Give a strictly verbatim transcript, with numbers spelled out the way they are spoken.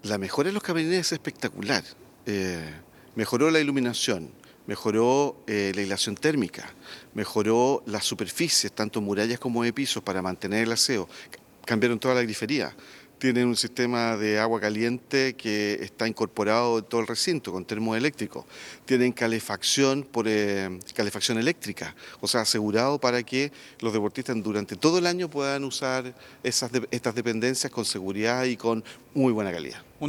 La mejora en los camarines es espectacular. Eh, mejoró la iluminación, mejoró eh, la aislación térmica, mejoró las superficies, tanto murallas como de pisos, para mantener el aseo. Cambiaron toda la grifería. Tienen un sistema de agua caliente que está incorporado en todo el recinto con termoeléctrico. Tienen calefacción por eh, calefacción eléctrica, o sea, asegurado para que los deportistas durante todo el año puedan usar esas de- estas dependencias con seguridad y con muy buena calidad.